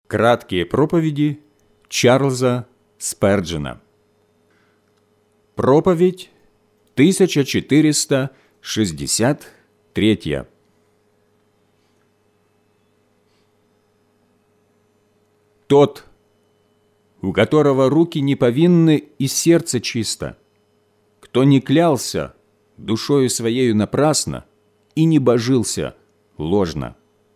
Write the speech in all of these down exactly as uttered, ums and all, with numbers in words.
Краткие проповеди Чарльза Сперджена. Проповедь тысяча четыреста шестьдесят третья. Тот, у которого руки не повинны и сердце чисто, кто не клялся душою своею напрасно и не божился ложно.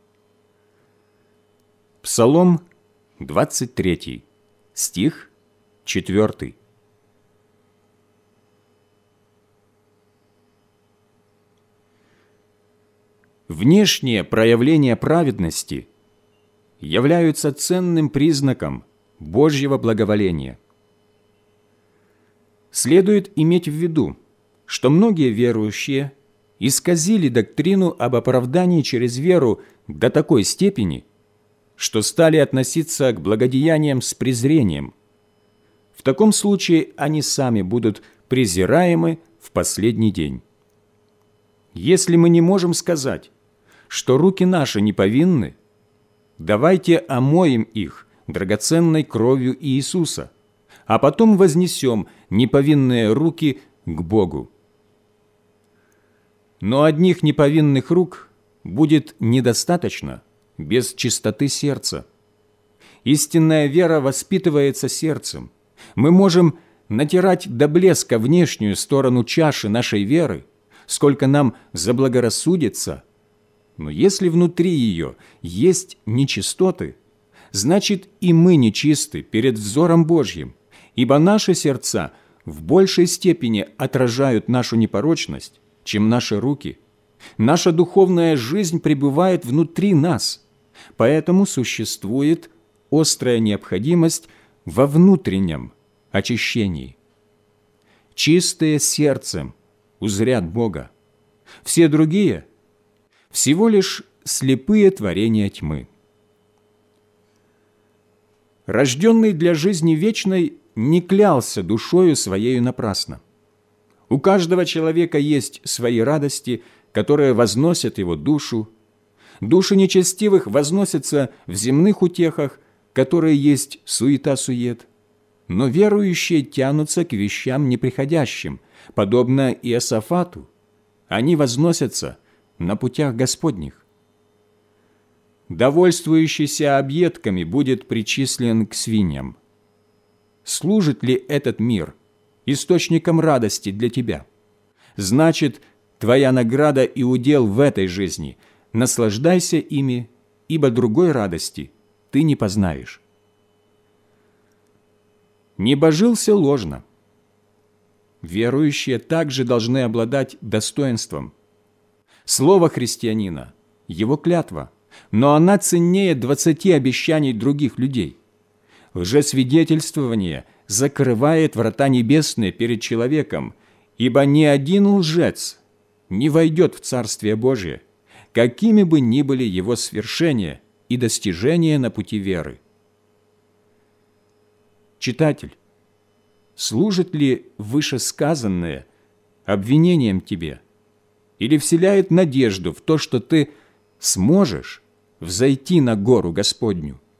Псалом двадцать третий, стих четвёртый. Внешние проявления праведности являются ценным признаком Божьего благоволения. Следует иметь в виду, что многие верующие исказили доктрину об оправдании через веру до такой степени, что стали относиться к благодеяниям с презрением. В таком случае они сами будут презираемы в последний день. Если мы не можем сказать, что руки наши не повинны, давайте омоем их драгоценной кровью Иисуса, а потом вознесем неповинные руки к Богу. Но одних неповинных рук будет недостаточно без чистоты сердца. Истинная вера воспитывается сердцем. Мы можем натирать до блеска внешнюю сторону чаши нашей веры, сколько нам заблагорассудится, но если внутри ее есть нечистоты, значит и мы нечисты перед взором Божьим, ибо наши сердца в большей степени отражают нашу непорочность, чем наши руки. Наша духовная жизнь пребывает внутри нас, поэтому существует острая необходимость во внутреннем очищении. Чистые сердцем узрят Бога. Все другие – всего лишь слепые творения тьмы. Рожденный для жизни вечной не клялся душою своею напрасно. У каждого человека есть свои радости, которые возносят его душу. Души нечестивых возносятся в земных утехах, которые есть суета-сует. Но верующие тянутся к вещам неприходящим, подобно Иосафату. Они возносятся на путях Господних. Довольствующийся объедками будет причислен к свиньям. Служит ли этот мир источником радости для тебя? Значит, твоя награда и удел в этой жизни. Наслаждайся ими, ибо другой радости ты не познаешь. Не божился ложно. Верующие также должны обладать достоинством. Слово христианина – его клятва, но она ценнее двадцати обещаний других людей. Лжесвидетельствование закрывает врата небесные перед человеком, ибо ни один лжец не войдет в Царствие Божие, какими бы ни были его свершения и достижения на пути веры. Читатель, служит ли вышесказанное обвинением тебе или вселяет надежду в то, что ты сможешь взойти на гору Господню?